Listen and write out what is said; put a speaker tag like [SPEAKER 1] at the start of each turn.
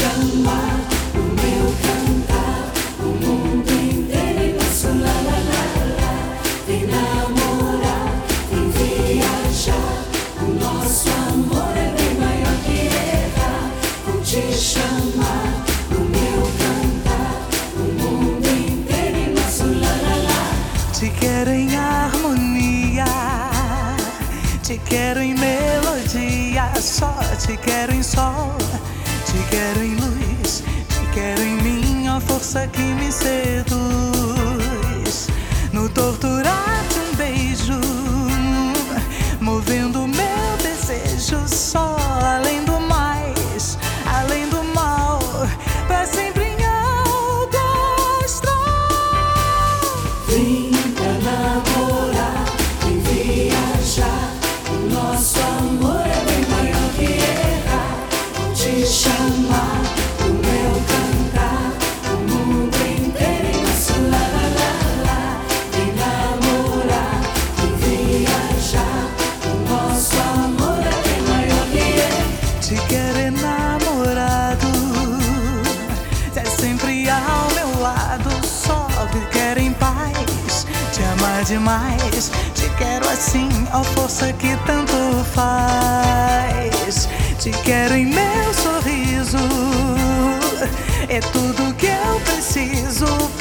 [SPEAKER 1] chamar, o meu cantar, o mundo inteiro em nosso lá, lá, lá, lá. Vem namorar, vem viajar, o nosso amor é bem maior que errar. Vou te chamar, o meu cantar, o mundo inteiro em nosso lá, lá, lá.
[SPEAKER 2] Te quero em harmonia, te quero em melodia, só te quero em sol, te quero em luz, te quero em mim, a força que me seduz. No torturar de um beijo, movendo meu desejo, só além do mais, além do mal, pra sempre em algo astral.
[SPEAKER 1] Vem pra namorar, vem viajar, o nosso amor é bem maior que errar. Vou te chamar, o meu cantar, o mundo inteiro em nosso lá, lá, lá, lá. Vem namorar, vem viajar, o nosso amor é bem maior que errar.
[SPEAKER 2] Te quero enamorado, é sempre ao meu lado, só te quero em paz, te amar demais, te quero assim, ó força que tanto faz. Te quero em meu sorriso, é tudo que eu preciso.